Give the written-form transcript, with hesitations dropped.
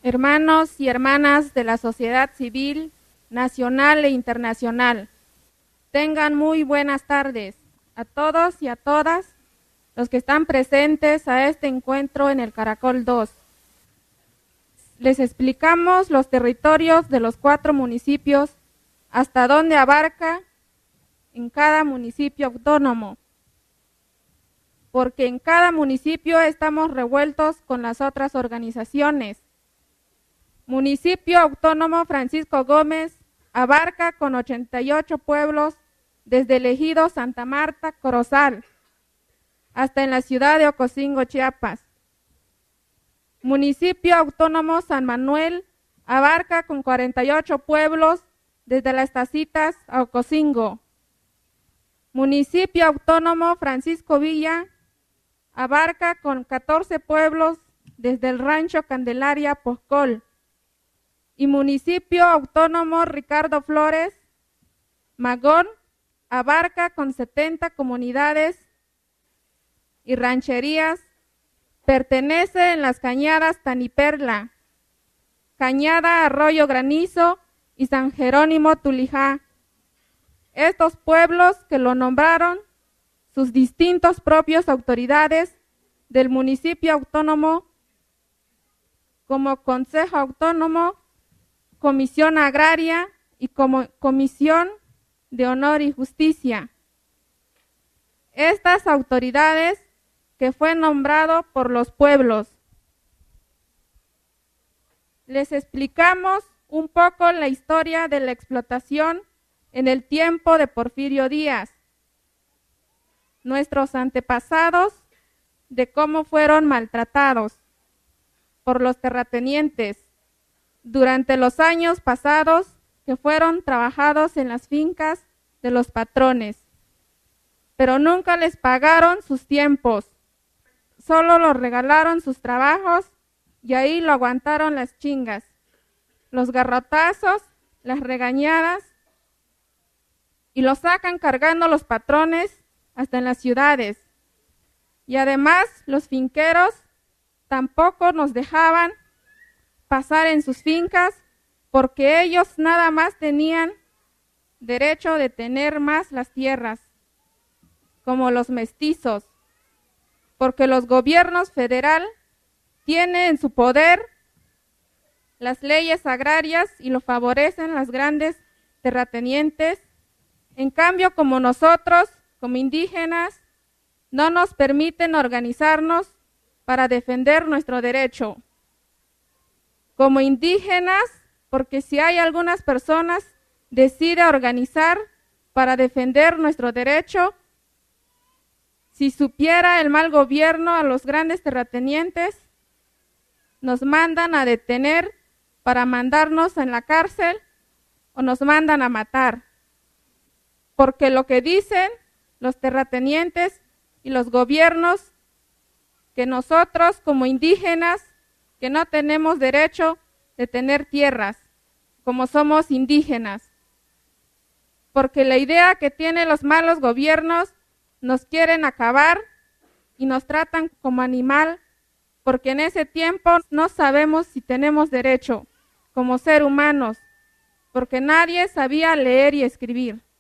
Hermanos y hermanas de la sociedad civil, nacional e internacional, tengan muy buenas tardes a todos y a todas los que están presentes a este encuentro en el Caracol 2. Les explicamos los territorios de los 4 municipios, hasta dónde abarca en cada municipio autónomo, porque en cada municipio estamos revueltos con las otras organizaciones. Municipio Autónomo Francisco Gómez abarca con 88 pueblos desde el ejido Santa Marta, Corozal, hasta en la ciudad de Ocosingo, Chiapas. Municipio Autónomo San Manuel abarca con 48 pueblos desde las Tacitas a Ocosingo. Municipio Autónomo Francisco Villa abarca con 14 pueblos desde el rancho Candelaria, Poscol. Y Municipio Autónomo Ricardo Flores, Magón, abarca con 70 comunidades y rancherías. Pertenece en las cañadas Taniperla, Cañada Arroyo Granizo y San Jerónimo Tulijá. Estos pueblos que lo nombraron sus distintos propios autoridades del municipio autónomo, como Consejo Autónomo, Comisión Agraria y como Comisión de Honor y Justicia. Estas autoridades que fue nombrado por los pueblos. Les explicamos un poco la historia de la explotación en el tiempo de Porfirio Díaz, nuestros antepasados, de cómo fueron maltratados por los terratenientes durante los años pasados que fueron trabajados en las fincas de los patrones, pero nunca les pagaron sus tiempos, solo los regalaron sus trabajos y ahí lo aguantaron las chingas, los garrotazos, las regañadas, y lo sacan cargando los patrones hasta en las ciudades. Y además los finqueros tampoco nos dejaban pasar en sus fincas porque ellos nada más tenían derecho de tener más las tierras, como los mestizos, porque los gobiernos federal tienen en su poder las leyes agrarias y lo favorecen las grandes terratenientes. En cambio, como nosotros, como indígenas, no nos permiten organizarnos para defender nuestro derecho. Como indígenas, porque si hay algunas personas decide organizar para defender nuestro derecho, si supiera el mal gobierno a los grandes terratenientes, nos mandan a detener para mandarnos en la cárcel o nos mandan a matar. Porque lo que dicen los terratenientes y los gobiernos, que nosotros como indígenas, que no tenemos derecho de tener tierras, como somos indígenas. Porque la idea que tienen los malos gobiernos, nos quieren acabar y nos tratan como animal, porque en ese tiempo no sabemos si tenemos derecho como ser humanos, porque nadie sabía leer y escribir.